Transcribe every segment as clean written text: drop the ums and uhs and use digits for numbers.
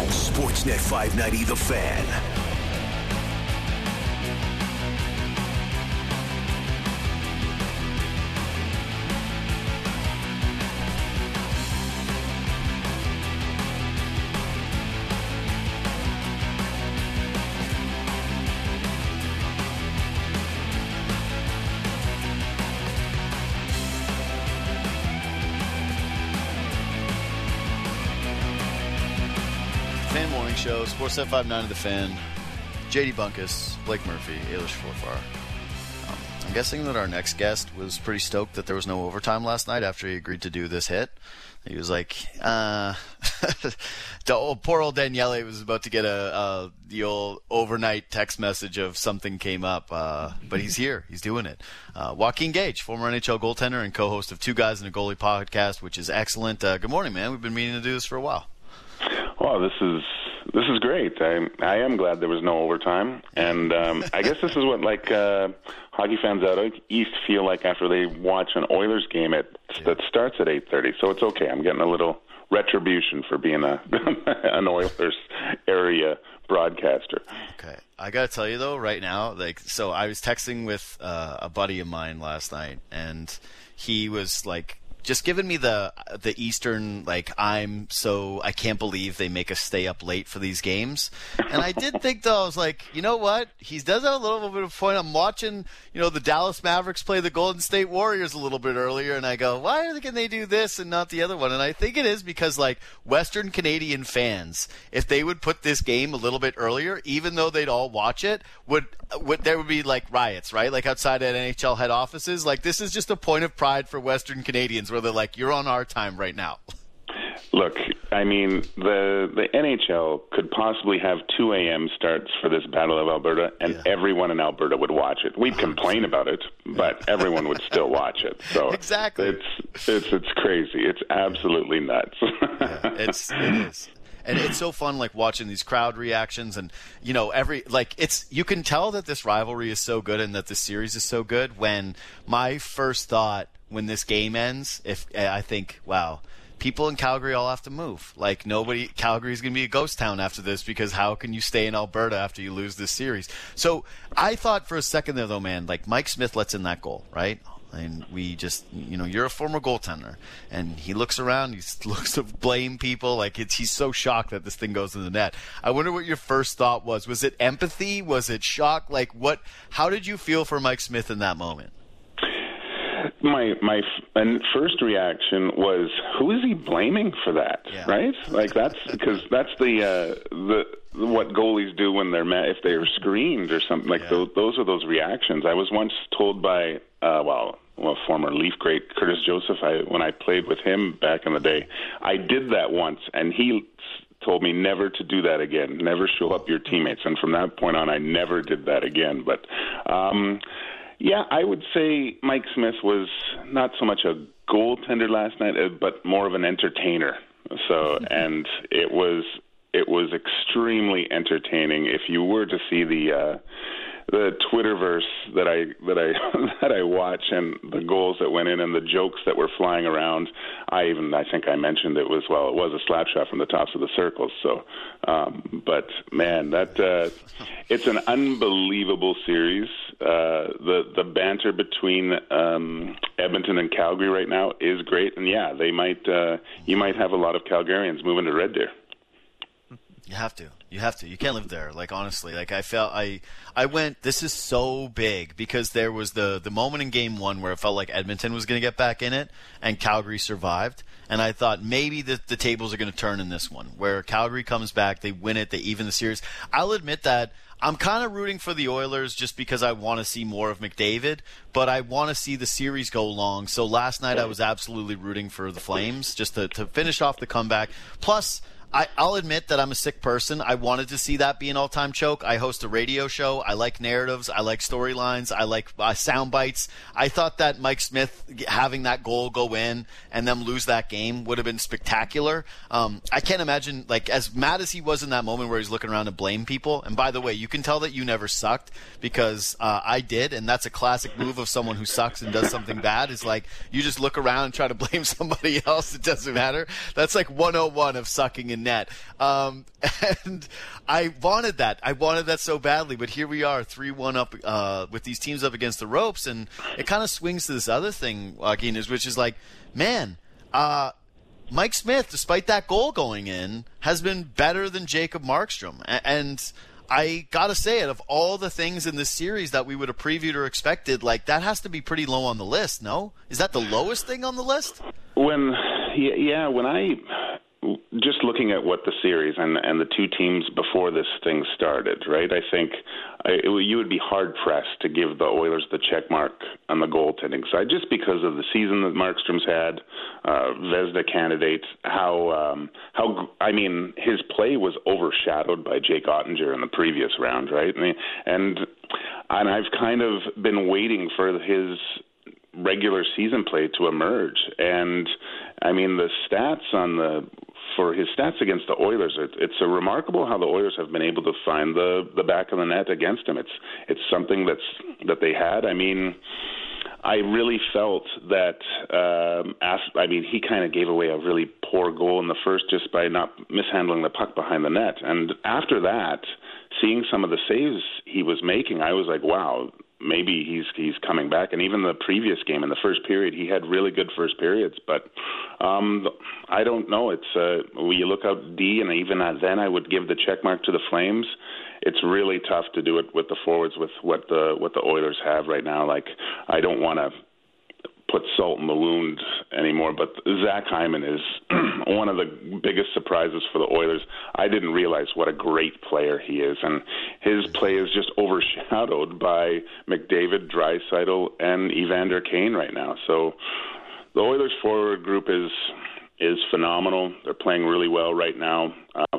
Sportsnet 590 The Fan. Fan Morning Show, Sportsnet 590 The Fan, JD Bunkus, Blake Murphy, Ailish Forfar. I'm guessing that our next guest was pretty stoked that there was no overtime last night after he agreed to do this hit. He was like, poor old Daniele was about to get the old overnight text message of something came up, but he's here. He's doing it. Joaquin Gage, former NHL goaltender and co-host of Two Guys and a Goalie podcast, which is excellent. Good morning, man. We've been meaning to do this for a while. Well, this is great. I am glad there was no overtime, and I guess this is what hockey fans out east feel like after they watch an Oilers game that starts at 8:30. So it's okay. I'm getting a little retribution for being an Oilers area broadcaster. Okay, I gotta tell you though, right now, so I was texting with a buddy of mine last night, and he was just giving me the Eastern, I can't believe they make us stay up late for these games. And I did think, though, I was like, you know what? He does have a little bit of a point. I'm watching, the Dallas Mavericks play the Golden State Warriors a little bit earlier, and I go, why can they do this and not the other one? And I think it is because, Western Canadian fans, if they would put this game a little bit earlier, even though they'd all watch it, there would be, riots, right? Outside at NHL head offices. This is just a point of pride for Western Canadians where they're like, you're on our time right now. Look, I mean, the NHL could possibly have 2 a.m. starts for this Battle of Alberta, and everyone in Alberta would watch it. We'd complain about it, but everyone would still watch it. So exactly, it's crazy. It's absolutely nuts. It is. And it's so fun, watching these crowd reactions, and you can tell that this rivalry is so good and that this series is so good. When my first thought when this game ends, I think, wow, people in Calgary all have to move. Calgary's going to be a ghost town after this, because how can you stay in Alberta after you lose this series? So I thought for a second there, though, man, Mike Smith lets in that goal, right? And we just, you're a former goaltender, and he looks around, he looks to blame people. He's so shocked that this thing goes in the net. I wonder what your first thought was. Was it empathy? Was it shock? How did you feel for Mike Smith in that moment? My first reaction was, who is he blaming for that? Yeah. Right? That's because that's the what goalies do when they're if they're screened or something. Those are those reactions. I was once told by former Leaf great Curtis Joseph, when I played with him back in the day, I did that once, and he told me never to do that again, never show up your teammates, and from that point on, I never did that again. But yeah, I would say Mike Smith was not so much a goaltender last night, but more of an entertainer. So, and it was extremely entertaining. If you were to see the Twitterverse that I watch, and the goals that went in and the jokes that were flying around, I think I mentioned it was a slap shot from the tops of the circles. So, but man, it's an unbelievable series. The banter between Edmonton and Calgary right now is great, and yeah, you might have a lot of Calgarians moving to Red Deer. You have to. You can't live there. Honestly, I felt I went, this is so big, because there was the moment in game one where it felt like Edmonton was going to get back in it and Calgary survived. And I thought maybe the tables are going to turn in this one, where Calgary comes back, they win it, they even the series. I'll admit that I'm kind of rooting for the Oilers just because I want to see more of McDavid, but I want to see the series go long. So last night I was absolutely rooting for the Flames just to finish off the comeback. Plus, I'll admit that I'm a sick person. I wanted to see that be an all-time choke. I host a radio show. I like narratives. I like storylines. I like sound bites. I thought that Mike Smith having that goal go in and them lose that game would have been spectacular. I can't imagine, as mad as he was in that moment where he's looking around to blame people. And by the way, you can tell that you never sucked, because I did, and that's a classic move of someone who sucks and does something bad. Is you just look around and try to blame somebody else. It doesn't matter. That's 101 of sucking in net. And I wanted that. I wanted that so badly, but here we are, 3-1 up with these teams up against the ropes, and it kind of swings to this other thing, Joaquin, which is like, man, Mike Smith, despite that goal going in, has been better than Jacob Markstrom. And I got to say it, of all the things in this series that we would have previewed or expected, like that has to be pretty low on the list, no? Is that the lowest thing on the list? When I just looking at what the series and the two teams before this thing started, right? I think you would be hard-pressed to give the Oilers the check mark on the goaltending side, just because of the season that Markstrom's had, Vezina candidate, his play was overshadowed by Jake Ottinger in the previous round, right? And I've kind of been waiting for his regular season play to emerge. And, I mean, the stats for his stats against the Oilers, it's remarkable how the Oilers have been able to find the back of the net against him. It's something that they had. I mean, I really felt that he kind of gave away a really poor goal in the first just by not mishandling the puck behind the net. And after that, seeing some of the saves he was making, I was like, wow, maybe he's coming back. And even the previous game in the first period, he had really good first periods. But I don't know. It's when you look out D, and even then I would give the check mark to the Flames. It's really tough to do it with the forwards with what the Oilers have right now. Like, I don't want to put salt in the wound anymore, but Zach Hyman is one of the biggest surprises for the Oilers. I didn't realize what a great player he is, and his play is just overshadowed by McDavid, Draisaitl, and Evander Kane right now. So the Oilers forward group is phenomenal. They're playing really well right now.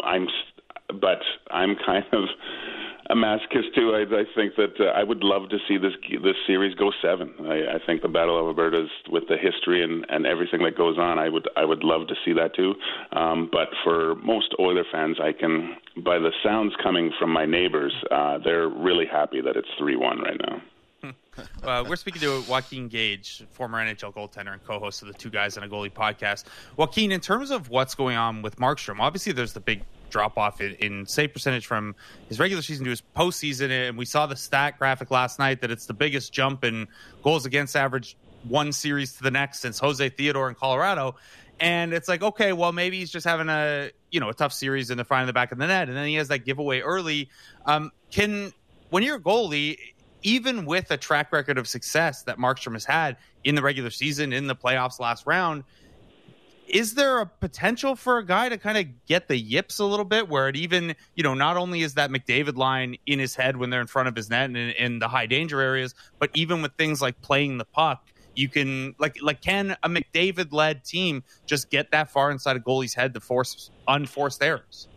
But I'm kind of a masochist too. I think that I would love to see this series go 7. I think the Battle of Alberta, with the history and everything that goes on, I would love to see that too. But for most Oiler fans, I can, by the sounds coming from my neighbors, they're really happy that it's 3-1 right now. We're speaking to Joaquin Gage, former NHL goaltender and co-host of the Two Guys on a Goalie podcast. Joaquin, in terms of what's going on with Markstrom, obviously there's the big drop-off in save percentage from his regular season to his postseason, and we saw the stat graphic last night that it's the biggest jump in goals against average one series to the next since Jose Theodore in Colorado. And it's like, okay, well, maybe he's just having a tough series and they're finding the back of the net, and then he has that giveaway early. When you're a goalie, even with a track record of success that Markstrom has had in the regular season, in the playoffs last round, is there a potential for a guy to kind of get the yips a little bit, where it even, not only is that McDavid line in his head when they're in front of his net and in the high danger areas, but even with things like playing the puck, you can can a McDavid led team just get that far inside a goalie's head to force unforced errors?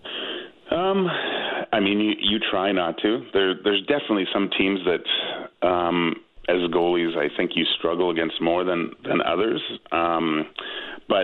I mean, you try not to. There's definitely some teams that, as goalies, I think you struggle against more than others. But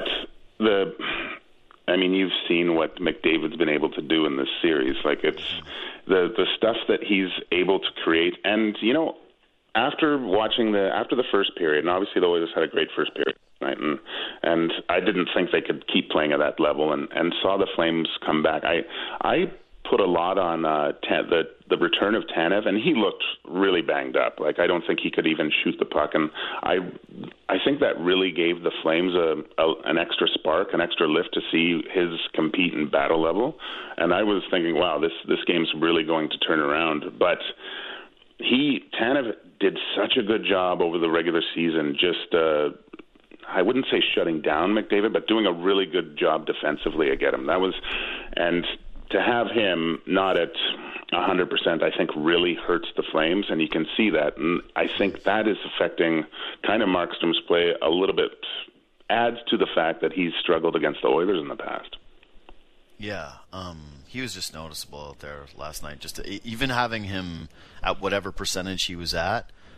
you've seen what McDavid's been able to do in this series. Like, it's the stuff that he's able to create. And, after the first period, and obviously the Oilers had a great first period tonight, and I didn't think they could keep playing at that level, and saw the Flames come back. I put a lot on the return of Tanev, and he looked really banged up. Like, I don't think he could even shoot the puck, and I think that really gave the Flames an extra spark, an extra lift to see his compete in battle level. And I was thinking, wow, this game's really going to turn around. But Tanev did such a good job over the regular season, just I wouldn't say shutting down McDavid, but doing a really good job defensively against him. And to have him not at 100%, I think really hurts the Flames, and you can see that. And I think that is affecting kind of Markstrom's play a little bit, adds to the fact that he's struggled against the Oilers in the past. Yeah, he was just noticeable out there last night. Just even having him at whatever percentage he was at,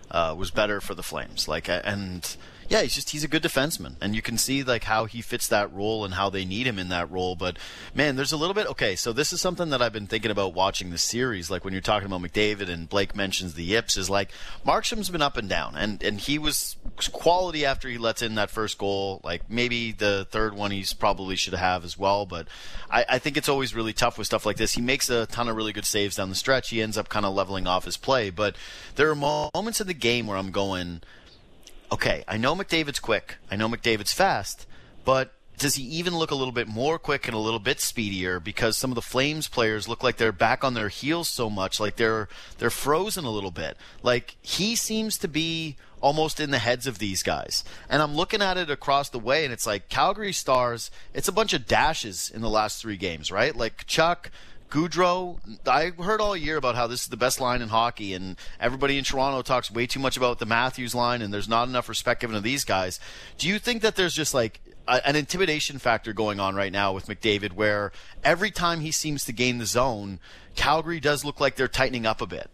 was better for the Flames. Yeah, he's a good defenseman, and you can see like how he fits that role and how they need him in that role. But man, there's a little bit. Okay, so this is something that I've been thinking about watching the series. Like when you're talking about McDavid and Blake mentions the yips, is like Markstrom's been up and down, and he was quality after he lets in that first goal. Like maybe the third one he's probably should have as well. But I think it's always really tough with stuff like this. He makes a ton of really good saves down the stretch. He ends up kind of leveling off his play. But there are moments in the game where I'm going, okay, I know McDavid's quick. I know McDavid's fast, but does he even look a little bit more quick and a little bit speedier? Because some of the Flames players look like they're back on their heels so much, like they're frozen a little bit. Like he seems to be almost in the heads of these guys. And I'm looking at it across the way, and it's like Calgary Stars, it's a bunch of dashes in the last 3 games, right? Like Chuck, Gaudreau, I heard all year about how this is the best line in hockey, and everybody in Toronto talks way too much about the Matthews line, and there's not enough respect given to these guys. Do you think that there's just like an intimidation factor going on right now with McDavid, where every time he seems to gain the zone, Calgary does look like they're tightening up a bit?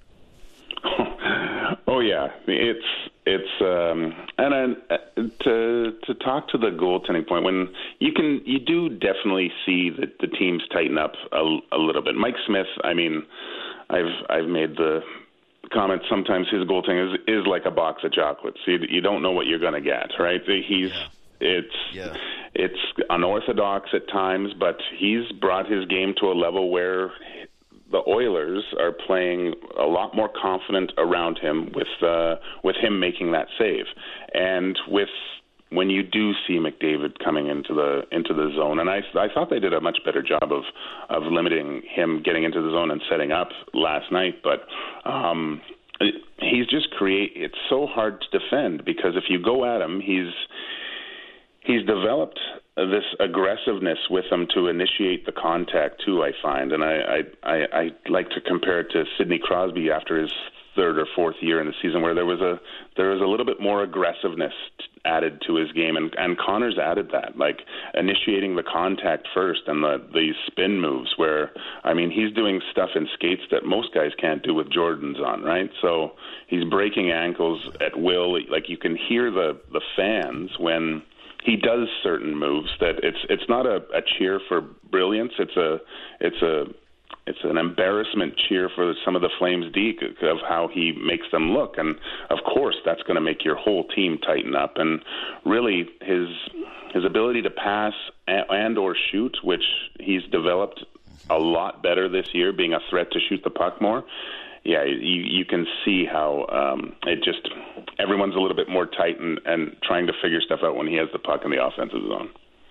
Oh yeah, to talk to the goaltending point, when you do definitely see that the teams tighten up a little bit. Mike Smith, I mean, I've made the comment sometimes his goaltending is like a box of chocolates. You don't know what you're going to get, right? It's unorthodox at times, but he's brought his game to a level where the Oilers are playing a lot more confident around him with him making that save, and when you do see McDavid coming into the zone, and I thought they did a much better job of limiting him getting into the zone and setting up last night, but he's just it's so hard to defend, because if you go at him, he's developed this aggressiveness with him to initiate the contact too, I find. And I like to compare it to Sidney Crosby after his 3rd or 4th year in the season, where there was a little bit more aggressiveness added to his game, and Connor's added that, like initiating the contact first and the spin moves, where, I mean, he's doing stuff in skates that most guys can't do with Jordans on, right? So he's breaking ankles at will. Like, you can hear the fans when he does certain moves, that it's not a cheer for brilliance. It's an embarrassment cheer for some of the Flames' D of how he makes them look. And of course, that's going to make your whole team tighten up. And really, his ability to pass and or shoot, which he's developed a lot better this year, being a threat to shoot the puck more. Yeah, you can see how everyone's a little bit more tight and trying to figure stuff out when he has the puck in the offensive zone.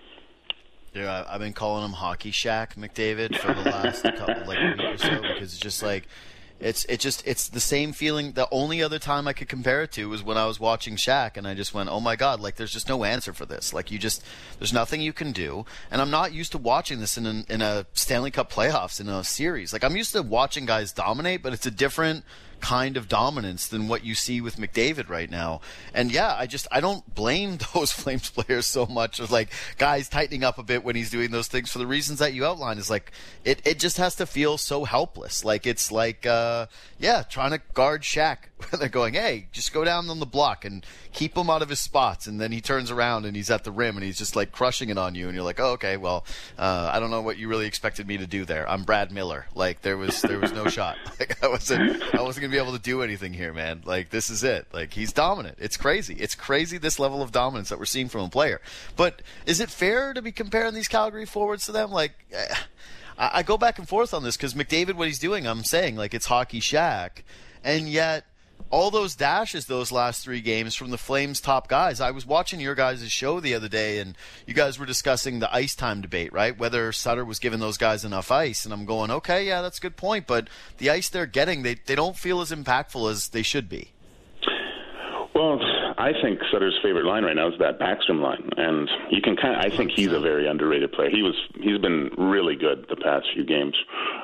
Yeah, I've been calling him Hockey Shack McDavid for the last couple week or so, because it's just like it's the same feeling. The only other time I could compare it to was when I was watching Shaq, and I just went, oh my God, like there's just no answer for this. Like there's nothing you can do. And I'm not used to watching this in a Stanley Cup playoffs, in a series. Like I'm used to watching guys dominate, but it's a different kind of dominance than what you see with McDavid right now. And yeah, I don't blame those Flames players so much as like guys tightening up a bit when he's doing those things for the reasons that you outlined. Is like it just has to feel so helpless. Like it's like trying to guard Shaq. They're going, hey, just go down on the block and keep him out of his spots, and then he turns around and he's at the rim and he's just like crushing it on you, and you're like, oh, okay, well, I don't know what you really expected me to do there. I'm Brad Miller. Like there was no shot. Like I wasn't gonna be able to do anything here, man. Like this is it. Like he's dominant. It's crazy. It's crazy, this level of dominance that we're seeing from a player. But is it fair to be comparing these Calgary forwards to them? Like I go back and forth on this, because McDavid, what he's doing, I'm saying like it's Hockey Shack, and yet all those dashes those last 3 games from the Flames' top guys. I was watching your guys' show the other day, and you guys were discussing the ice time debate, right? Whether Sutter was giving those guys enough ice. And I'm going, okay, yeah, that's a good point. But the ice they're getting, they don't feel as impactful as they should be. Well, I think Sutter's favorite line right now is that Backstrom line, and you can I think he's a very underrated player. He's been really good the past few games.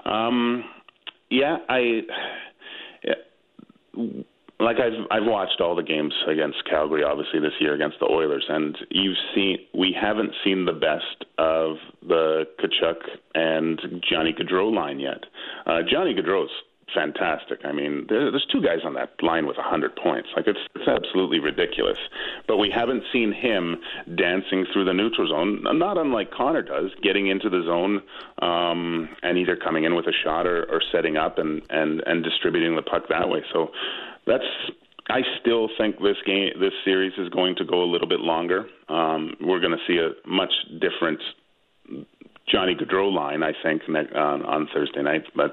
I've watched all the games against Calgary, obviously this year against the Oilers, and we haven't seen the best of the Tkachuk and Johnny Gaudreau line yet. Johnny Gaudreau's fantastic. I mean, there's two guys on that line with 100 points. Like, it's absolutely ridiculous. But we haven't seen him dancing through the neutral zone, not unlike Connor does, getting into the zone and either coming in with a shot or setting up and distributing the puck that way. So I still think this series is going to go a little bit longer. We're going to see a much different Johnny Gaudreau line, I think, on Thursday night. But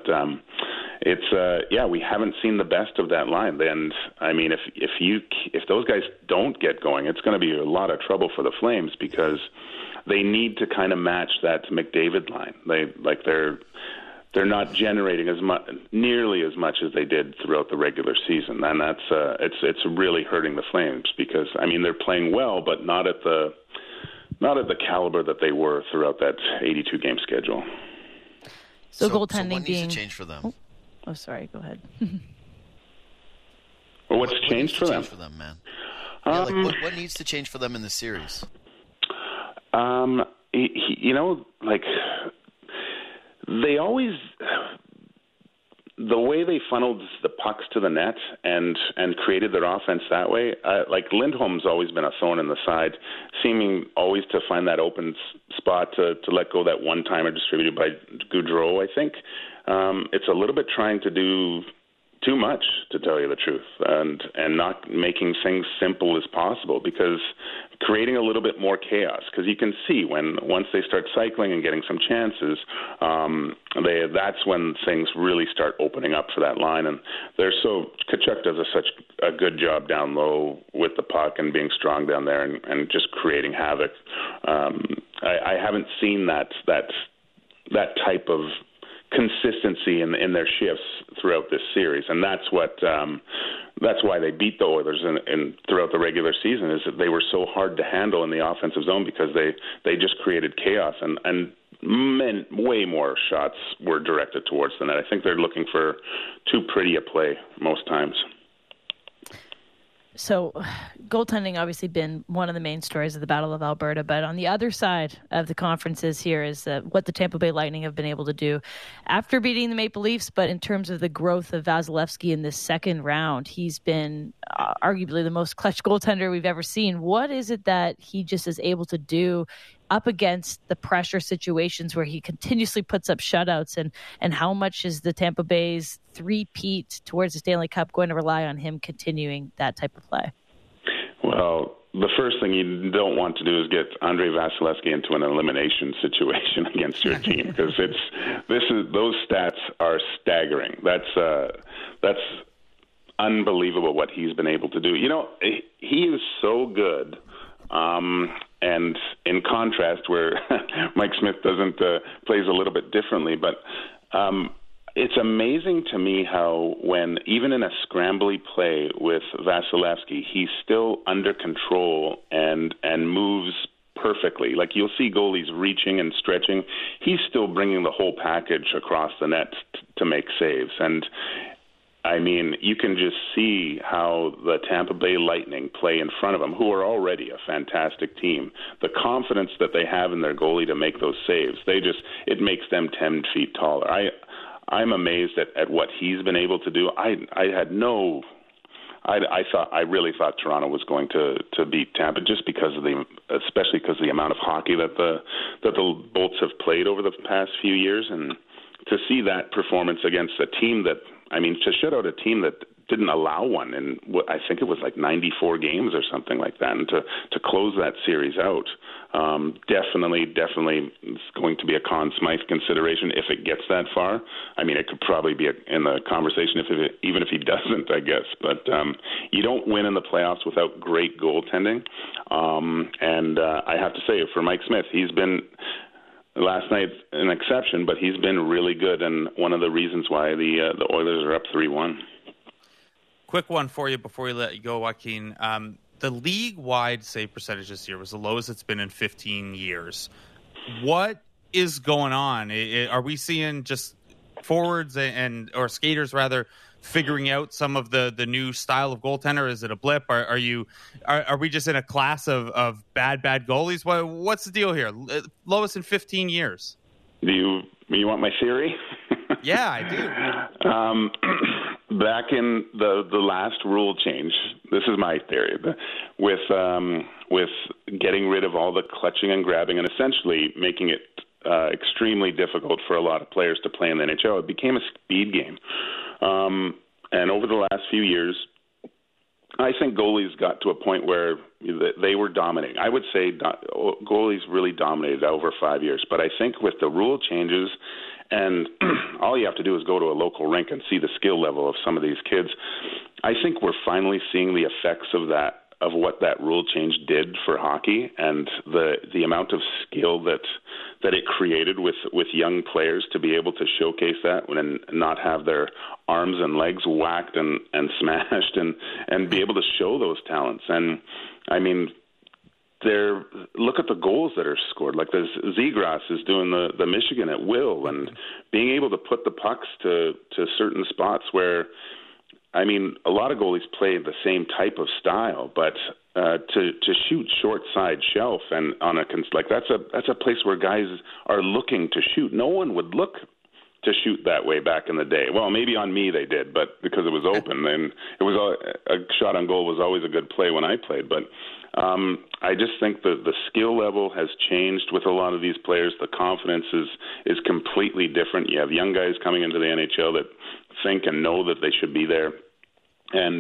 we haven't seen the best of that line. And I mean, if those guys don't get going, it's going to be a lot of trouble for the Flames, because they need to kind of match that McDavid line. They're not generating nearly as much as they did throughout the regular season, and that's it's really hurting the Flames, because I mean, they're playing well, but not at the caliber that they were throughout that 82-game schedule. So goaltending what needs to change for them? Oh, sorry. Go ahead. Well, what's changed for them? Man? Yeah, what needs to change for them in the series? They always, the way they funneled the pucks to the net and created their offense that way, like Lindholm's always been a thorn in the side, seeming always to find that open spot to let go that one-timer distributed by Gaudreau, I think. It's a little bit trying to do too much, to tell you the truth, and not making things simple as possible, because creating a little bit more chaos, because you can see once they start cycling and getting some chances, that's when things really start opening up for that line. And Tkachuk does such a good job down low with the puck and being strong down there and just creating havoc. I haven't seen that type of consistency in their shifts throughout this series, and that's why they beat the Oilers in throughout the regular season, is that they were so hard to handle in the offensive zone, because they just created chaos, and way more shots were directed towards the net. I think they're looking for too pretty a play most times. So goaltending obviously been one of the main stories of the Battle of Alberta, but on the other side of the conferences here is what the Tampa Bay Lightning have been able to do after beating the Maple Leafs. But in terms of the growth of Vasilevsky in this second round, he's been arguably the most clutch goaltender we've ever seen. What is it that he just is able to do up against the pressure situations where he continuously puts up shutouts, and how much is the Tampa Bay's three-peat towards the Stanley Cup going to rely on him continuing that type of play? Well, the first thing you don't want to do is get Andrei Vasilevsky into an elimination situation against your team, because those stats are staggering. That's unbelievable what he's been able to do. You know, he is so good. And in contrast, where Mike Smith plays a little bit differently, but it's amazing to me how when, even in a scrambly play with Vasilevsky, he's still under control and moves perfectly. Like, you'll see goalies reaching and stretching. He's still bringing the whole package across the net to make saves. And I mean, you can just see how the Tampa Bay Lightning play in front of them, who are already a fantastic team. The confidence that they have in their goalie to make those saves, it makes them 10 feet taller. I'm amazed at what he's been able to do. I really thought Toronto was going to beat Tampa, just especially because of the amount of hockey that the Bolts have played over the past few years, and to see that performance against a team that, I mean, to shut out a team that didn't allow one in what I think it was like 94 games or something like that, and to close that series out, definitely is going to be a Conn Smythe consideration if it gets that far. I mean, it could probably be in the conversation even if he doesn't, I guess. But you don't win in the playoffs without great goaltending, and I have to say, for Mike Smith, he's been. Last night, an exception, but he's been really good, and one of the reasons why the Oilers are up 3-1. Quick one for you before we let you go, Joaquin. The league-wide save percentage this year was the lowest it's been in 15 years. What is going on? Are we seeing just forwards or skaters rather figuring out some of the new style of goaltender? Is it a blip? Are we just in a class of bad goalies? What's the deal here? Lowest in 15 years. Do you want my theory? Yeah, I do. Back in the last rule change, this is my theory, with getting rid of all the clutching and grabbing and essentially making it extremely difficult for a lot of players to play in the NHL, it became a speed game. And over the last few years, I think goalies got to a point where they were dominating. I would say goalies really dominated over 5 years. But I think with the rule changes, and all you have to do is go to a local rink and see the skill level of some of these kids, I think we're finally seeing the effects of that, of what that rule change did for hockey, and the amount of skill that it created with young players to be able to showcase that and not have their arms and legs whacked and smashed and be able to show those talents. And I mean, look at the goals that are scored. Like the Zegras is doing the Michigan at will, and being able to put the pucks to certain spots where, I mean, a lot of goalies play the same type of style, but to shoot short side shelf and on that's a place where guys are looking to shoot. No one would look to shoot that way back in the day. Well, maybe on me they did, but because it was open, and it was a shot on goal was always a good play when I played. But I just think the skill level has changed with a lot of these players. The confidence is completely different. You have young guys coming into the NHL that think and know that they should be there, and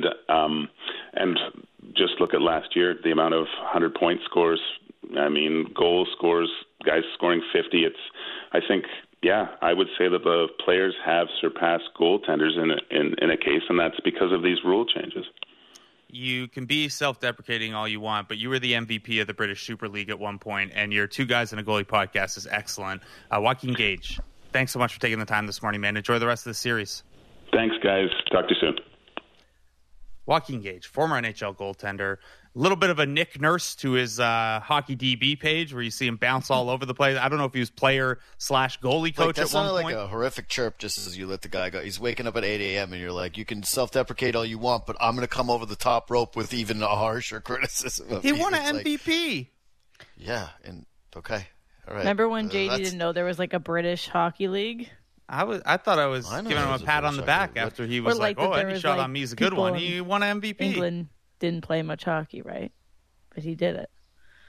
just look at last year, the amount of 100-point scores. I mean, goal scores, guys scoring 50. I think, I would say that the players have surpassed goaltenders in a case, and that's because of these rule changes. You can be self-deprecating all you want, but you were the MVP of the British Super League at one point, and your Two Guys in a Goalie podcast is excellent. Joaquin Gage, thanks so much for taking the time this morning, man. Enjoy the rest of the series. Thanks, guys. Talk to you soon. Joaquin Gage, former NHL goaltender. A little bit of a Nick Nurse to his Hockey DB page where you see him bounce all over the place. I don't know if he was player/goalie coach at one point. Like a horrific chirp just as you let the guy go. He's waking up at 8 a.m. and you're like, you can self-deprecate all you want, but I'm going to come over the top rope with even a harsher criticism of He won an MVP. Yeah, and okay. All right. Remember when JD didn't know there was like a British hockey league? I thought I was giving him a pat on the back after he was like, any shot on me is a good one. He won an MVP. England didn't play much hockey, right? But he did it.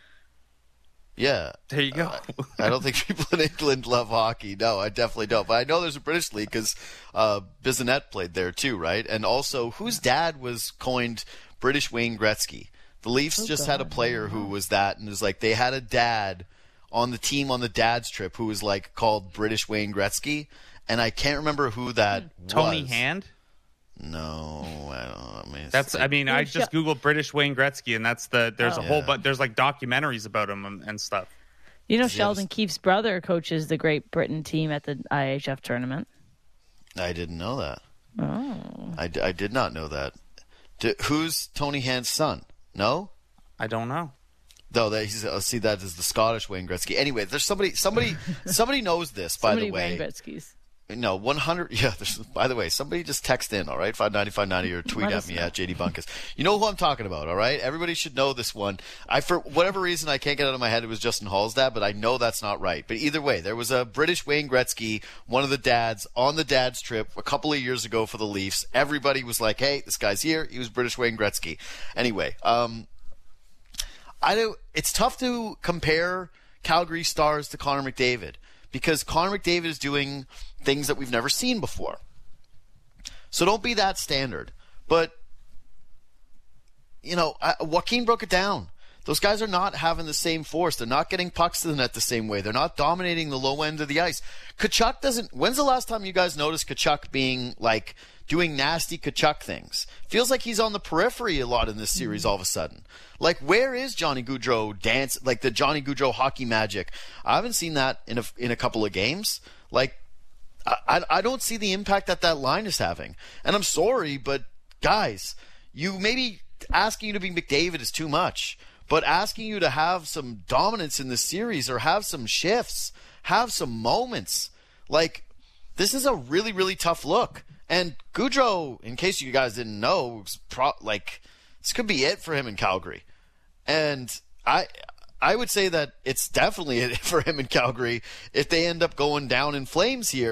Yeah. There you go. I don't think people in England love hockey. No, I definitely don't. But I know there's a British league because Bissonnette played there too, right? And also, whose dad was coined British Wayne Gretzky? The Leafs just had a player who was that, and it was like they had a dad on the team on the dad's trip who was like called British Wayne Gretzky, and I can't remember who that was. Tony Hand? No, I don't know. I mean, I just Googled British Wayne Gretzky, and there's a whole bunch. There's like documentaries about him and stuff. You know, Sheldon Keefe's brother coaches the Great Britain team at the IHF tournament. I didn't know that. Oh, I did not know that. Who's Tony Hand's son? No, I don't know. No, I see that as the Scottish Wayne Gretzky. Anyway, there's somebody knows this. By the way, Wayne Gretzky's. No, 100. Yeah. By the way, somebody just text in. All right, 590-590 or tweet at me at JD Bunkus. You know who I'm talking about. All right, everybody should know this one. For whatever reason, I can't get out of my head. It was Justin Hall's dad, but I know that's not right. But either way, there was a British Wayne Gretzky, one of the dads, on the dad's trip a couple of years ago for the Leafs. Everybody was like, "Hey, this guy's here." He was British Wayne Gretzky. Anyway, it's tough to compare Calgary Stars to Connor McDavid because Connor McDavid is doing things that we've never seen before. So don't be that standard. But, Joaquin broke it down. Those guys are not having the same force. They're not getting pucks to the net the same way. They're not dominating the low end of the ice. Tkachuk doesn't... When's the last time you guys noticed Tkachuk being, doing nasty Tkachuk things? Feels like he's on the periphery a lot in this series all of a sudden. Where is Johnny Gaudreau dance, the Johnny Gaudreau hockey magic? I haven't seen that in a couple of games. I don't see the impact that line is having. And I'm sorry, but guys, you maybe asking you to be McDavid is too much. But asking you to have some dominance in this series or have some shifts, have some moments, this is a really, really tough look. And Gaudreau, in case you guys didn't know, this could be it for him in Calgary. And I would say that it's definitely it for him in Calgary if they end up going down in flames here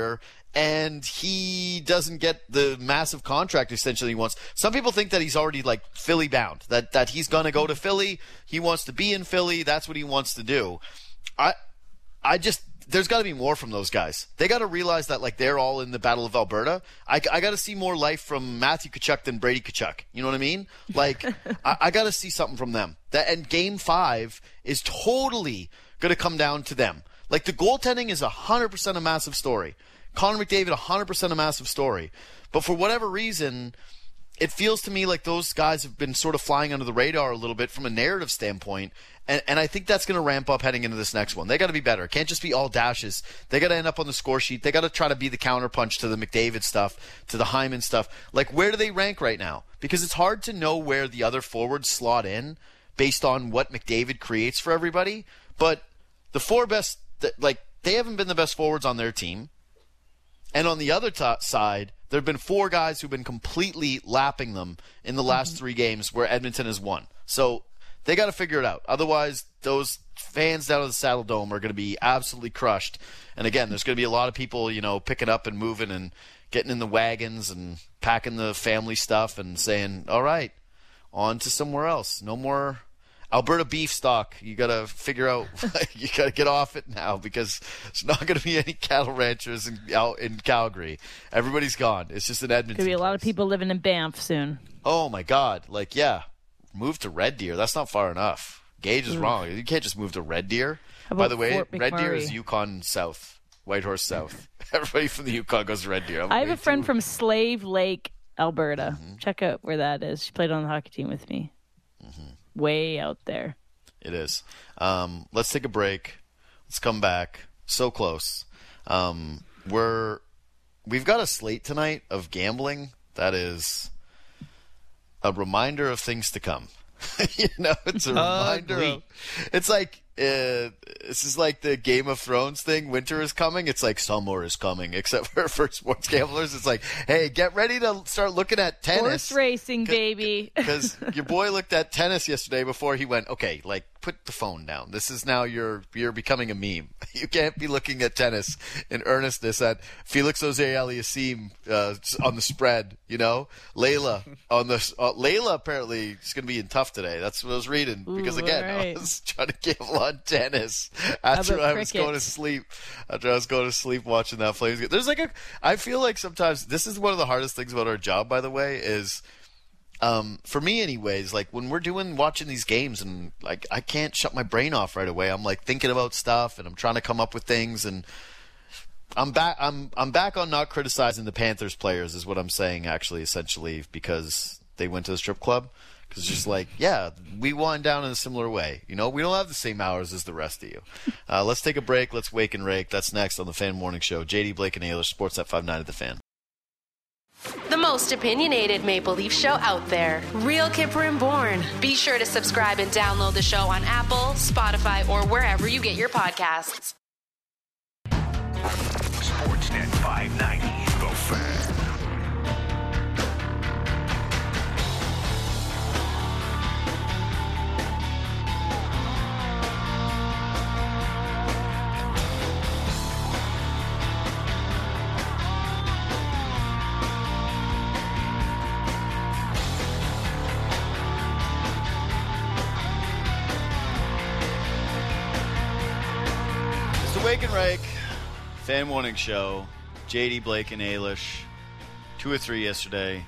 and he doesn't get the massive contract extension he wants. Some people think that he's already like Philly bound, that he's going to go to Philly. He wants to be in Philly. That's what he wants to do. There's got to be more from those guys. They got to realize that like they're all in the Battle of Alberta. I got to see more life from Matthew Tkachuk than Brady Tkachuk. You know what I mean? Like I got to see something from them. And Game 5 is totally going to come down to them. Like the goaltending is 100% a massive story. Connor McDavid, 100% a massive story. But for whatever reason, it feels to me like those guys have been sort of flying under the radar a little bit from a narrative standpoint. And I think that's going to ramp up heading into this next one. They got to be better. It can't just be all dashes. They got to end up on the score sheet. They got to try to be the counterpunch to the McDavid stuff, to the Hyman stuff. Like, where do they rank right now? Because it's hard to know where the other forwards slot in based on what McDavid creates for everybody. But the four best, like, they haven't been the best forwards on their team. And on the other side, there have been four guys who've been completely lapping them in the last 3 games where Edmonton has won. So they got to figure it out. Otherwise, those fans down at the Saddle Dome are going to be absolutely crushed. And again, there's going to be a lot of people, picking up and moving and getting in the wagons and packing the family stuff and saying, all right, on to somewhere else. No more Alberta beef stock. You got to figure out, you got to get off it now because there's not going to be any cattle ranchers in Calgary. Everybody's gone. It's just an Edmonton. There's going to be a lot of people living in Banff soon. Oh, my God. Like, yeah. Move to Red Deer. That's not far enough. Gage is wrong. You can't just move to Red Deer. By the way, Red Deer is Yukon South. Whitehorse South. Everybody from the Yukon goes to Red Deer. I have a friend from Slave Lake, Alberta. Check out where that is. She played on the hockey team with me. Way out there. It is. Let's take a break. Let's come back. So close. We've got a slate tonight of gambling that is a reminder of things to come. It's a reminder. It's like this is like the Game of Thrones thing. Winter is coming. It's like summer is coming, except for sports gamblers. It's like, hey, get ready to start looking at tennis. Horse racing, baby. Because your boy looked at tennis yesterday before he went, okay, like, put the phone down. This is now you're becoming a meme. You can't be looking at tennis in earnestness at Felix Auger-Aliassime on the spread, Layla on the Layla apparently is going to be in tough today. That's what I was reading because again, right. I was trying to gamble on tennis after I was going to sleep. After I was going to sleep watching that Flames game. There's I feel like sometimes this is one of the hardest things about our job, by the way, is for me anyways, like when we're watching these games and like I can't shut my brain off right away. I'm like thinking about stuff and I'm trying to come up with things and I'm back on not criticizing the Panthers players is what I'm saying actually essentially because they went to the strip club. Because it's just like, yeah, we wind down in a similar way. We don't have the same hours as the rest of you. Let's take a break. Let's wake and rake. That's next on the Fan Morning Show. JD, Blake, and Ailish, Sportsnet 590 at the Fan. The most opinionated Maple Leaf show out there. Real Kipper and Bourne. Be sure to subscribe and download the show on Apple, Spotify, or wherever you get your podcasts. Sportsnet 590, The Fan. Wake and Rake, Fan Morning Show, JD, Blake, and Ailish, 2 or 3 yesterday.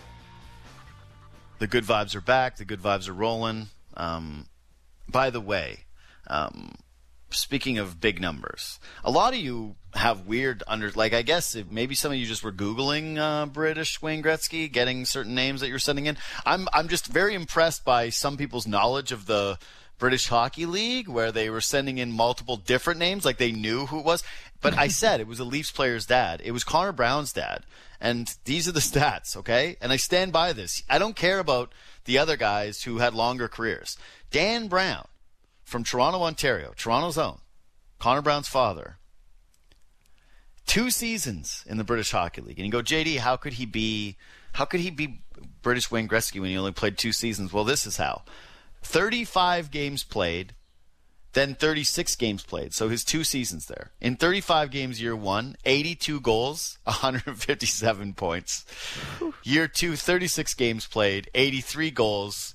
The good vibes are back. The good vibes are rolling. By the way, speaking of big numbers, a lot of you have weird I guess maybe some of you just were Googling British Wayne Gretzky, getting certain names that you're sending in. I'm just very impressed by some people's knowledge of the British Hockey League, where they were sending in multiple different names, like they knew who it was. But I said it was a Leafs player's dad. It was Connor Brown's dad. And these are the stats, okay? And I stand by this. I don't care about the other guys who had longer careers. Dan Brown from Toronto, Ontario, Toronto's own, Connor Brown's father, 2 seasons in the British Hockey League. And you go, JD, how could he be British Wayne Gretzky when he only played 2 seasons? Well, this is how. 35 games played, then 36 games played. So his 2 seasons there. In 35 games, year 1, 82 goals, 157 points. Year 2, 36 games played, 83 goals,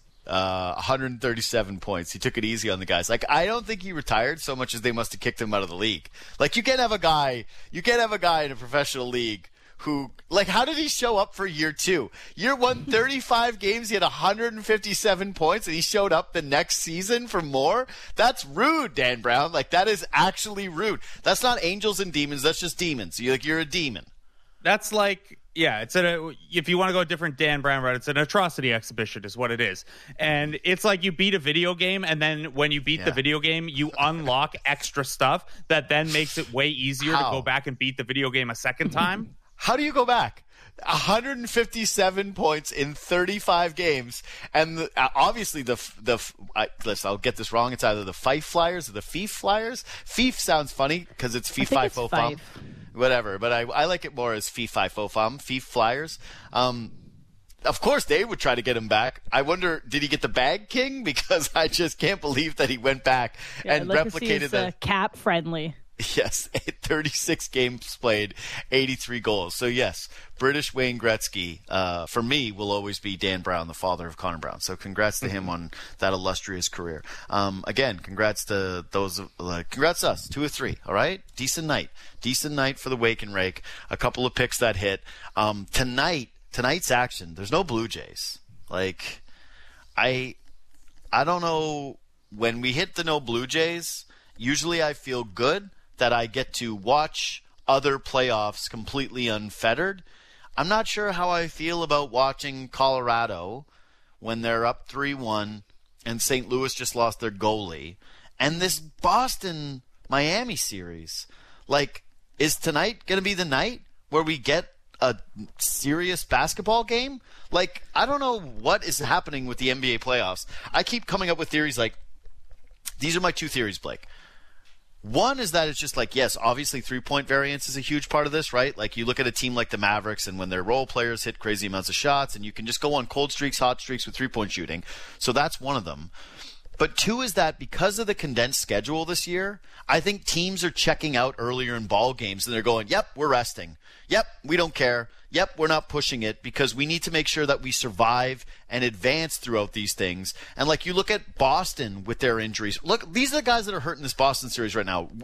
137 points. He took it easy on the guys. Like, I don't think he retired so much as they must have kicked him out of the league. Like, you can't have a guy in a professional league who, like, how did he show up for year 2? Year 1, 35 games, he had 157 points, and he showed up the next season for more? That's rude, Dan Brown. Like, that is actually rude. That's not angels and demons. That's just demons. You're a demon. That's like, yeah, if you want to go a different Dan Brown route, it's an atrocity exhibition is what it is. And it's like you beat a video game, and then when you beat the video game, you unlock extra stuff that then makes it way easier to go back and beat the video game a second time. How do you go back? 157 points in 35 games, and obviously listen, I'll get this wrong. It's either the Fife Flyers or the Fief Flyers. Fief sounds funny because it's Fee Fi Fo Fum, whatever. But I like it more as Fee Fi Fo Fum, Fief Flyers. Of course, they would try to get him back. I wonder, did he get the Bag King? Because I just can't believe that he went back and replicated that. Cap friendly. Yes, 36 games played, 83 goals. So, yes, British Wayne Gretzky, for me, will always be Dan Brown, the father of Connor Brown. So congrats to him on that illustrious career. Again, congrats to those, congrats us, 2 of 3, all right? Decent night for the Wake and Rake. A couple of picks that hit. Tonight's action, there's no Blue Jays. Like, I don't know, when we hit the no Blue Jays, usually I feel good that I get to watch other playoffs completely unfettered. I'm not sure how I feel about watching Colorado when they're up 3-1 and St. Louis just lost their goalie. And this Boston-Miami series, like, is tonight going to be the night where we get a serious basketball game? Like, I don't know what is happening with the NBA playoffs. I keep coming up with theories like, these are my 2 theories, Blake. One is that it's just like, yes, obviously 3-point variance is a huge part of this, right? Like, you look at a team like the Mavericks, and when their role players hit crazy amounts of shots, and you can just go on cold streaks, hot streaks with 3-point shooting. So that's one of them. But 2 is that because of the condensed schedule this year, I think teams are checking out earlier in ball games, and they're going, yep, we're resting. Yep, we don't care. Yep, we're not pushing it because we need to make sure that we survive and advance throughout these things. And, like, you look at Boston with their injuries. Look, these are the guys that are hurt in this Boston series right now.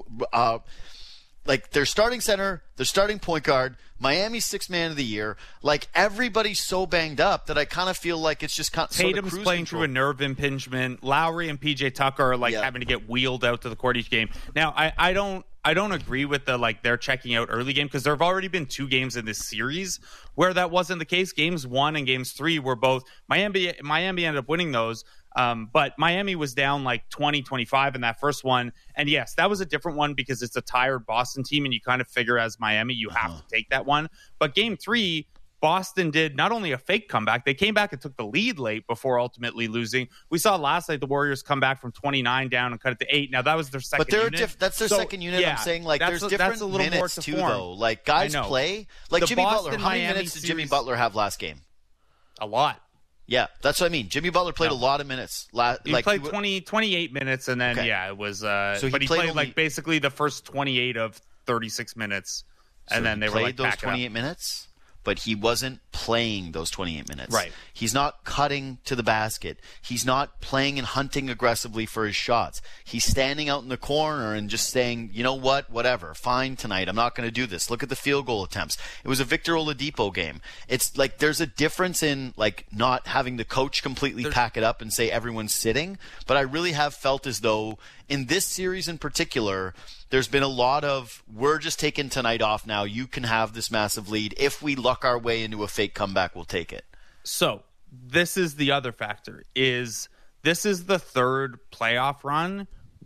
Like, their starting center, their starting point guard, Miami's 6th man of the year. Like, everybody's so banged up that I kind of feel like it's just kind of Tatum's playing through a nerve impingement. Lowry and PJ Tucker are having to get wheeled out to the court each game. Now, I don't agree with the they're checking out early game because there have already been 2 games in this series where that wasn't the case. Games 1 and games 3 were both Miami ended up winning those. But Miami was down 20-25 in that first one. And yes, that was a different one because it's a tired Boston team and you kind of figure as Miami, you have to take that one. But game 3, Boston did not only a fake comeback, they came back and took the lead late before ultimately losing. We saw last night the Warriors come back from 29 down and cut it to 8. Now, that was their second unit. That's their second unit. Yeah, I'm saying, there's different minutes, too, though. Like, guys play. Like, Jimmy Butler, how many minutes did Jimmy Butler have last game? A lot. Yeah, that's what I mean. Jimmy Butler played a lot of minutes. He played 28 minutes, and then, it was... but he played, basically the first 28 of 36 minutes, and then they were, played those 28 minutes? But he wasn't playing those 28 minutes. Right. He's not cutting to the basket. He's not playing and hunting aggressively for his shots. He's standing out in the corner and just saying, you know what, whatever, fine tonight. I'm not going to do this. Look at the field goal attempts. It was a Victor Oladipo game. It's like there's a difference in not having the coach completely pack it up and say everyone's sitting. But I really have felt as though in this series in particular, there's been a lot of, we're just taking tonight off now. You can have this massive lead. If we luck our way into a fake comeback, we'll take it. So this is the other factor, is this is the 3rd playoff run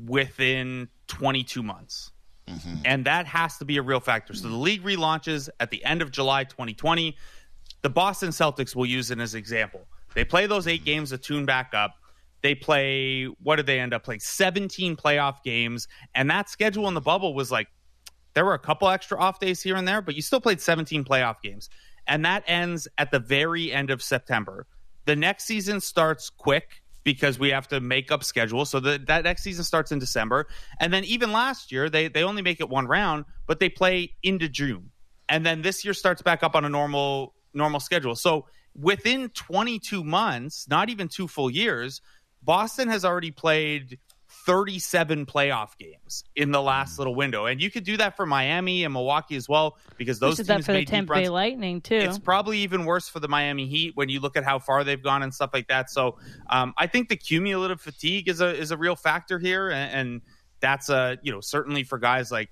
within 22 months. Mm-hmm. And that has to be a real factor. So the league relaunches at the end of July 2020. The Boston Celtics will use it as an example. They play those 8 games to tune back up. They play, what did they end up playing? 17 playoff games. And that schedule in the bubble was there were a couple extra off days here and there, but you still played 17 playoff games. And that ends at the very end of September. The next season starts quick because we have to make up schedule. So that next season starts in December. And then even last year, they only make it one round, but they play into June. And then this year starts back up on a normal schedule. So within 22 months, not even 2 full years, Boston has already played 37 playoff games in the last little window. And you could do that for Miami and Milwaukee as well, because those teams that for made the Tampa Bay Lightning too. It's probably even worse for the Miami Heat when you look at how far they've gone and stuff like that. So I think the cumulative fatigue is a real factor here. And that's certainly for guys like,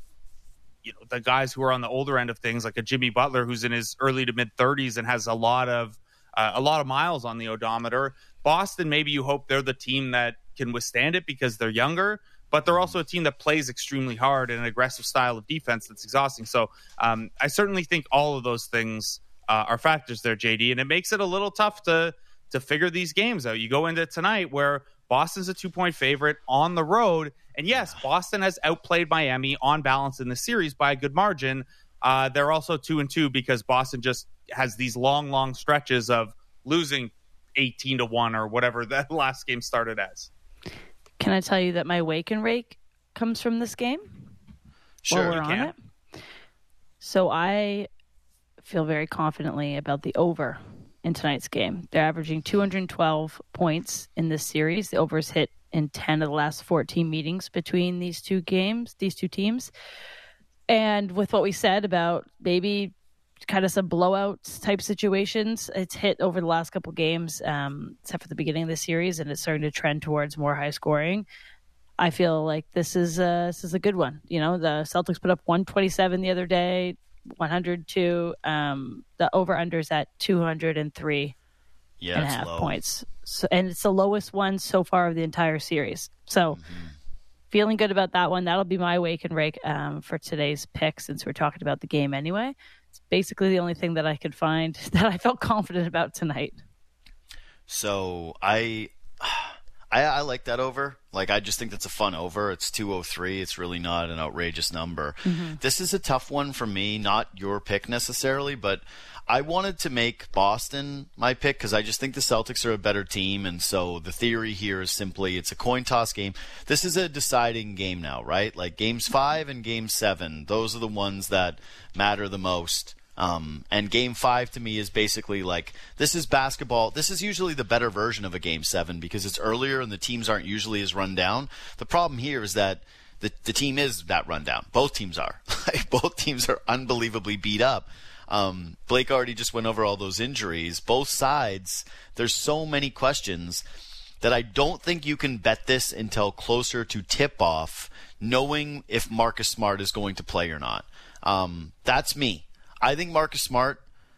the guys who are on the older end of things, like a Jimmy Butler, who's in his early to mid 30s and has a lot of miles on the odometer. Boston, maybe you hope they're the team that can withstand it because they're younger, but they're also a team that plays extremely hard and an aggressive style of defense that's exhausting. So I certainly think all of those things are factors there, JD, and it makes it a little tough to figure these games out. You go into tonight where Boston's a 2-point favorite on the road, and yes, Boston has outplayed Miami on balance in the series by a good margin. They're also 2-2 because Boston just has these long stretches of losing 18-1 or whatever that last game started as. Can I tell you that my wake and rake comes from this game? Sure, while we're on it. So I feel very confidently about the over in tonight's game. They're averaging 212 points in this series. The over is hit in 10 of the last 14 meetings between these two teams. And with what we said about maybe kind of some blowouts type situations, it's hit over the last couple games, except for the beginning of the series, and it's starting to trend towards more high scoring. I feel like this is a good one. The Celtics put up 127 the other day, 102. The over-under's at 203 and a half points. So, and it's the lowest one so far of the entire series. So feeling good about that one. That'll be my wake and rake for today's pick, since we're talking about the game anyway. It's basically the only thing that I could find that I felt confident about tonight. So I like that over. Like, I just think that's a fun over. It's 203. It's really not an outrageous number. Mm-hmm. This is a tough one for me, not your pick necessarily, but I wanted to make Boston my pick because I just think the Celtics are a better team, and so the theory here is simply it's a coin toss game. This is a deciding game now, right? Like games 5 and game 7, those are the ones that matter the most. And game 5 to me is basically like, this is basketball. This is usually the better version of a game 7 because it's earlier and the teams aren't usually as run down. The problem here is that the team is that run down. Both teams are. Both teams are unbelievably beat up. Blake already just went over all those injuries. Both sides, there's so many questions that I don't think you can bet this until closer to tip-off, knowing if Marcus Smart is going to play or not. That's me. I think Marcus Smart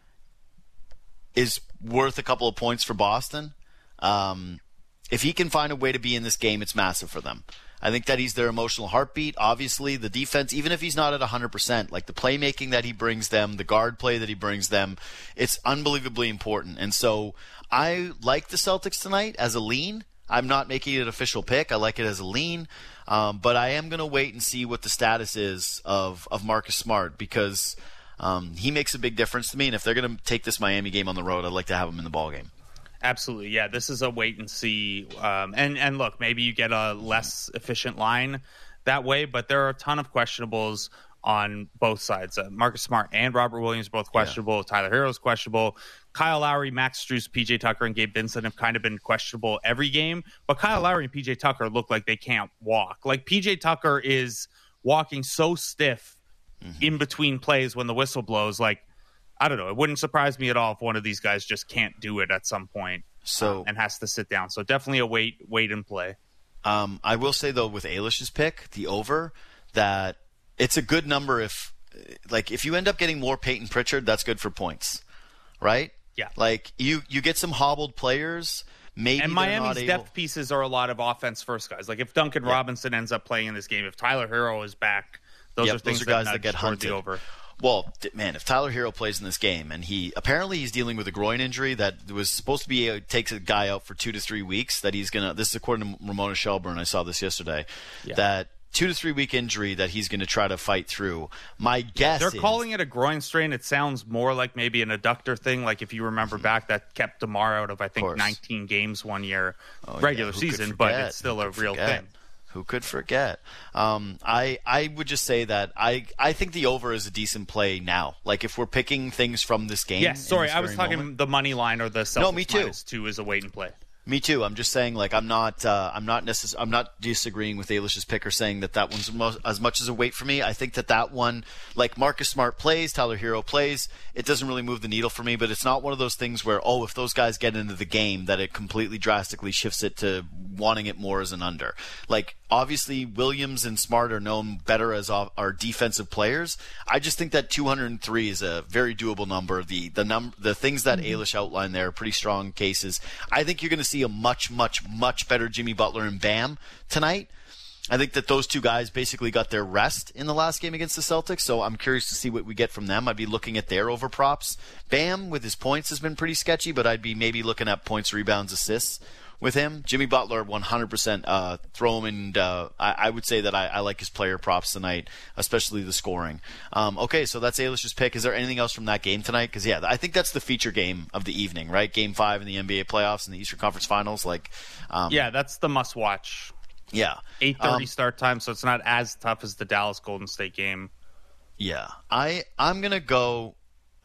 is worth a couple of points for Boston. If he can find a way to be in this game, it's massive for them. I think that he's their emotional heartbeat. Obviously, the defense, even if he's not at 100%, like the playmaking that he brings them, the guard play that he brings them, it's unbelievably important. And so I like the Celtics tonight as a lean. I'm not making it an official pick. I like it as a lean. But I am going to wait and see what the status is of Marcus Smart because he makes a big difference to me. And if they're going to take this Miami game on the road, I'd like to have him in the ballgame. Absolutely. Yeah, this is a wait and see. And look, maybe you get a less efficient line that way, but there are a ton of questionables on both sides. Marcus Smart and Robert Williams both questionable. Yeah. Tyler Herro's questionable. Kyle Lowry, Max Strus, PJ Tucker, and Gabe Vincent have kind of been questionable every game. But Kyle Lowry and PJ Tucker look like they can't walk. Like PJ Tucker is walking so stiff in between plays when the whistle blows. Like, I don't know. It wouldn't surprise me at all if one of these guys just can't do it at some point and has to sit down. So definitely a wait and play. I will say, though, with Eilish's pick, the over, that it's a good number if you end up getting more Peyton Pritchard, that's good for points, right? Yeah. Like, you get some hobbled players, maybe and Miami's depth pieces are a lot of offense first guys. Like, if Duncan Robinson ends up playing in this game, if Tyler Herro is back, those are things guys that get hunted over. Well, man, if Tyler Herro plays in this game, and he's dealing with a groin injury that was supposed to be takes a guy out for 2 to 3 weeks, that he's gonna. This is according to Ramona Shelburne. I saw this yesterday. Yeah. That 2 to 3 week injury that he's going to try to fight through. My guess they're calling it a groin strain. It sounds more like maybe an adductor thing. Like if you remember back, that kept DeMar out of, I think, 19 games one year, regular season, but it's still a real thing. Who could forget? I would just say that I think the over is a decent play now. Like if we're picking things from this game. Yes, sorry, I was talking the money line or the Celtics no, me too. -2 is a wait and play. Me too. I'm just saying, like, I'm not disagreeing with Ailish's pick or saying that one's as much as a weight for me. I think that one, like Marcus Smart plays, Tyler Hero plays, it doesn't really move the needle for me. But it's not one of those things where, if those guys get into the game, that it completely drastically shifts it to wanting it more as an under. Like, obviously, Williams and Smart are known better as our defensive players. I just think that 203 is a very doable number. The things that Ailish outlined there are pretty strong cases. I think you're going to see a much, much, much better Jimmy Butler and Bam tonight. I think that those two guys basically got their rest in the last game against the Celtics, so I'm curious to see what we get from them. I'd be looking at their over props. Bam, with his points, has been pretty sketchy, but I'd be maybe looking at points, rebounds, assists with him. Jimmy Butler, 100% throw him, and I would say that I like his player props tonight, especially the scoring. Okay, so that's Ailish's pick. Is there anything else from that game tonight? Because, I think that's the feature game of the evening, right? Game 5 in the NBA playoffs and the Eastern Conference Finals. That's the must-watch. Yeah. 8:30 start time, so it's not as tough as the Dallas Golden State game. Yeah. I'm going to go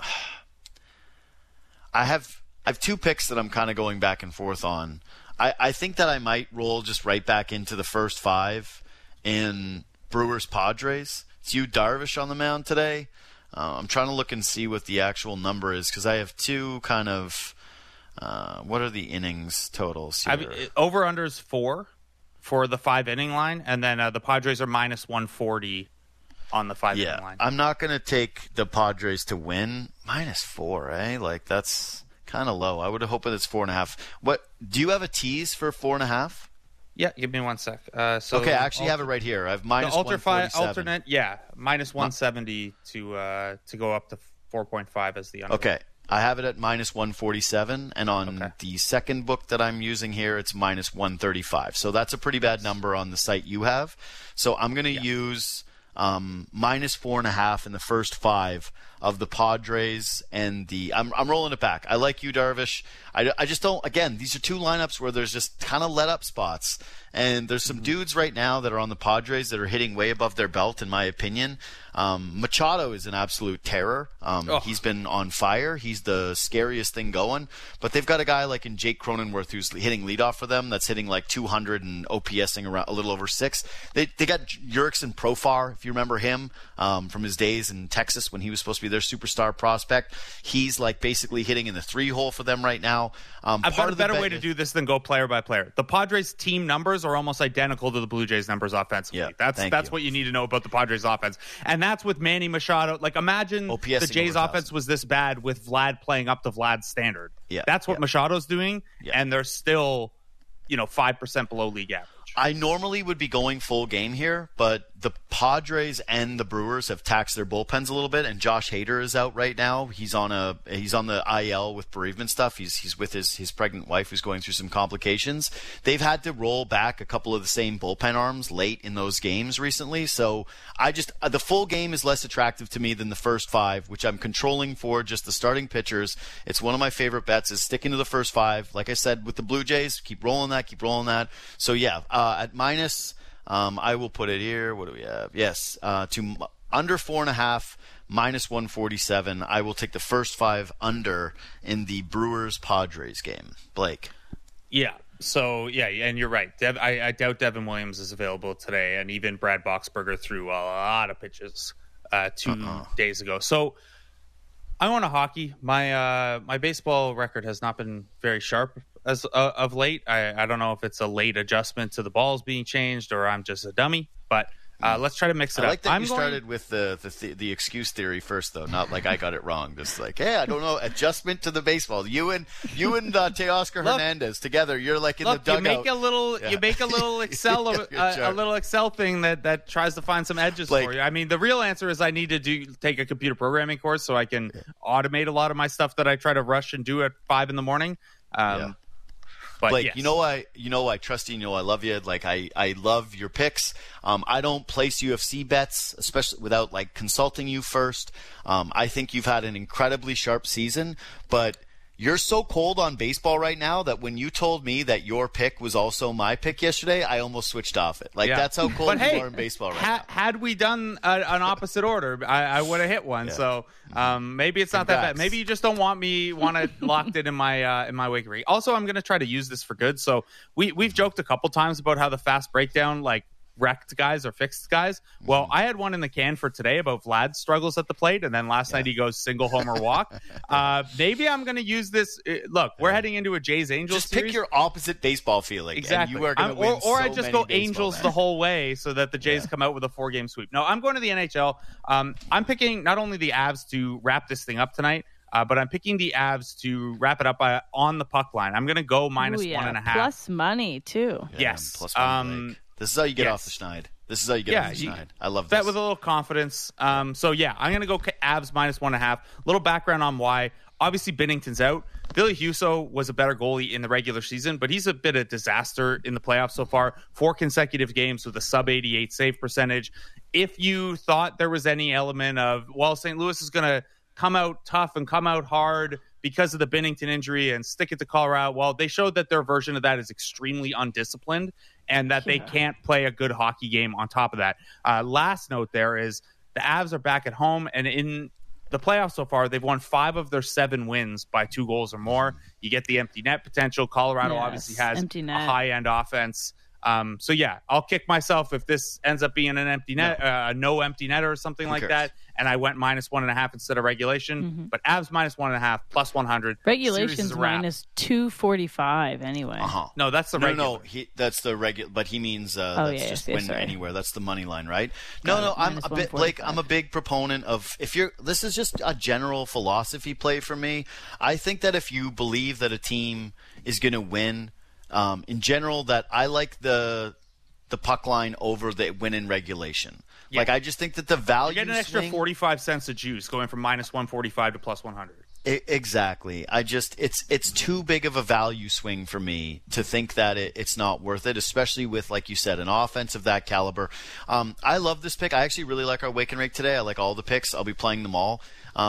– I have 2 picks that I'm kind of going back and forth on. I think that I might roll just right back into the first 5 in Brewers-Padres. It's Yu Darvish on the mound today. I'm trying to look and see what the actual number is because I have 2 kind of what are the innings totals here? Over-under is 4 for the 5-inning line, and then the Padres are minus 140 on the 5-inning line. I'm not going to take the Padres to win. Minus 4, eh? Like, that's kind of low. I would have hoped it's 4.5. What do you have a tease for 4.5? Yeah, give me 1 sec. I actually have it right here. I have minus 147. Alternate, minus 170 to go up to 4.5 as the under. Okay, I have it at minus 147, and on the second book that I'm using here, it's minus 135. So that's a pretty bad number on the site you have. So I'm going to use minus 4.5 in the first 5 of the Padres and the I'm rolling it back. I like Yu Darvish. I just don't. Again, these are 2 lineups where there's just kind of let up spots, and there's some dudes right now that are on the Padres that are hitting way above their belt, in my opinion. Machado is an absolute terror. He's been on fire. He's the scariest thing going. But they've got a guy like in Jake Cronenworth who's hitting leadoff for them. That's hitting like 200 and OPSing around a little over 6. They got Jurickson Profar, if you remember him from his days in Texas when he was supposed to be their superstar prospect. He's like basically hitting in the 3-hole for them right now. I've got a better way to do this than go player by player. The Padres team numbers are almost identical to the Blue Jays numbers offensively. Yeah, that's what you need to know about the Padres offense. And that's with Manny Machado. Like, imagine the Jays offense was this bad with Vlad playing up to Vlad's standard. Yeah, that's what Machado's doing, and they're still, 5% below league average. I normally would be going full game here, but the Padres and the Brewers have taxed their bullpens a little bit, and Josh Hader is out right now. He's on the IL with bereavement stuff. He's with his pregnant wife who's going through some complications. They've had to roll back a couple of the same bullpen arms late in those games recently. So the full game is less attractive to me than the first 5, which I'm controlling for just the starting pitchers. It's one of my favorite bets is sticking to the first 5. Like I said with the Blue Jays, keep rolling that. So at minus. I will put it here. What do we have? Yes, to under 4.5, minus 147. I will take the first 5 under in the Brewers-Padres game. Blake. Yeah. So, and you're right. I doubt Devin Williams is available today, and even Brad Boxberger threw a lot of pitches 2 days ago. So, I want to hockey. My baseball record has not been very sharp as of late. I don't know if it's a late adjustment to the balls being changed or I'm just a dummy, but let's try to mix it up. I like that you started with the excuse theory first, though, not like I got it wrong. Just like, hey, I don't know, adjustment to the baseball. You and Teoscar Hernandez together, you're like in the dugout. You make a little Excel a little Excel thing that tries to find some edges for you. I mean, the real answer is I need to take a computer programming course so I can automate a lot of my stuff that I try to rush and do at 5 in the morning. But Blake, yes. you know I trust you. You know I love you. Like I love your picks. I don't place UFC bets, especially without like consulting you first. I think you've had an incredibly sharp season, but you're so cold on baseball right now that when you told me that your pick was also my pick yesterday, I almost switched off it. Like, that's how cold you are in baseball right now. Had we done an opposite order, I would have hit one. Yeah. So maybe it's not that bad. Maybe you just don't want it locked in my wake ring. Also, I'm going to try to use this for good. So we've joked a couple times about how the fast breakdown, like, wrecked guys or fixed guys. Well, I had one in the can for today about Vlad's struggles at the plate, and then last night he goes single homer walk. Maybe I'm going to use this. Look, we're heading into a Jays-Angels Just series. pick your opposite baseball feeling. Exactly. And you are going to win or so I just go Angels matches. the whole way so that the Jays come out with a 4-game sweep. No, I'm going to the NHL. I'm picking not only the Avs to wrap this thing up tonight, but I'm picking the Avs to wrap it up on the puck line. I'm going to go minus 1.5. Plus money, too. Yes. Plus money, this is how you get off the schneid. This is how you get off the schneid. I love this. Bet with a little confidence. So, yeah, I'm going to go Avs minus 1.5. A little background on why. Obviously, Binnington's out. Billy Husso was a better goalie in the regular season, but he's a bit of disaster in the playoffs so far. 4 consecutive games with a sub-88 save percentage. If you thought there was any element of, well, St. Louis is going to come out tough and come out hard because of the Binnington injury and stick it to Colorado, well, they showed that their version of that is extremely undisciplined and that they can't play a good hockey game on top of that. Last note there is the Avs are back at home, and in the playoffs so far, they've won 5 of their 7 wins by 2 goals or more. You get the empty net potential. Colorado obviously has a high-end offense. So, yeah, I'll kick myself if this ends up being an empty net, no empty net or something like that, and I went minus 1.5 instead of regulation. Mm-hmm. But Avs minus 1.5, plus 100. Regulation's minus 245 anyway. No, that's the regular. No, that's the regular, but he means win anywhere. That's the money line, right? No, I'm a bit, Blake, I'm a big proponent of, this is just a general philosophy play for me. I think that if you believe that a team is going to win, in general, that I like the puck line over the win in regulation. Yeah. Like, I just think that the value you get an extra 45 cents of juice going from minus 145 to plus 100. Exactly. It's too big of a value swing for me to think that it's not worth it, especially with, like you said, an offense of that caliber. I love this pick. I actually really like our Wake and Rake today. I like all the picks. I'll be playing them all.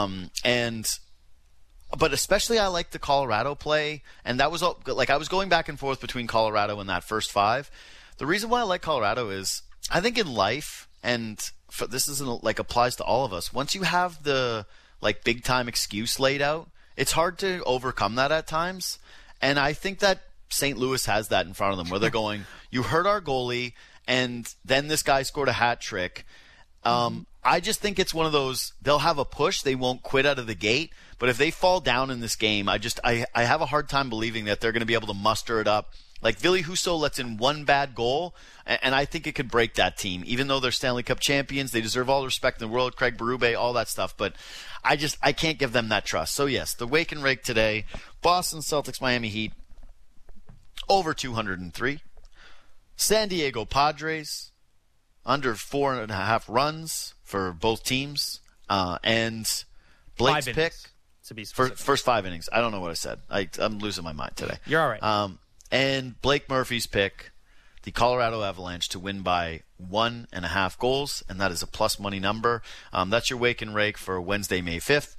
But especially I like the Colorado play, and that was like I was going back and forth between Colorado and that first 5. The reason why I like Colorado is I think in life, and this isn't like applies to all of us, once you have the like big time excuse laid out, it's hard to overcome that at times. And I think that St. Louis has that in front of them where they're going, you hurt our goalie, and then this guy scored a hat trick. I just think it's one of those, they'll have a push, they won't quit out of the gate, but if they fall down in this game, I have a hard time believing that they're going to be able to muster it up. Like, Billy Husso lets in one bad goal, and I think it could break that team. Even though they're Stanley Cup champions, they deserve all the respect in the world, Craig Berube, all that stuff, but I can't give them that trust. So, yes, the Wake and Rake today, Boston Celtics, Miami Heat, over 203. San Diego Padres, under 4.5 runs for both teams, and Blake's pick to be first 5 innings. I don't know what I said. I'm losing my mind today. You're all right. And Blake Murphy's pick, the Colorado Avalanche to win by 1.5 goals, and that is a plus money number. That's your Wake and Rake for Wednesday, May 5th.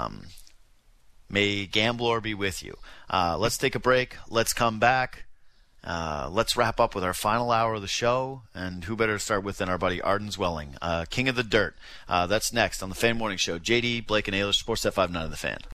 May Gambler be with you. Let's take a break. Let's come back. Let's wrap up with our final hour of the show, and who better to start with than our buddy Arden Zwelling, King of the Dirt. That's next on the Fan Morning Show. JD, Blake, and Ayler, Sportsnet 590 The Fan.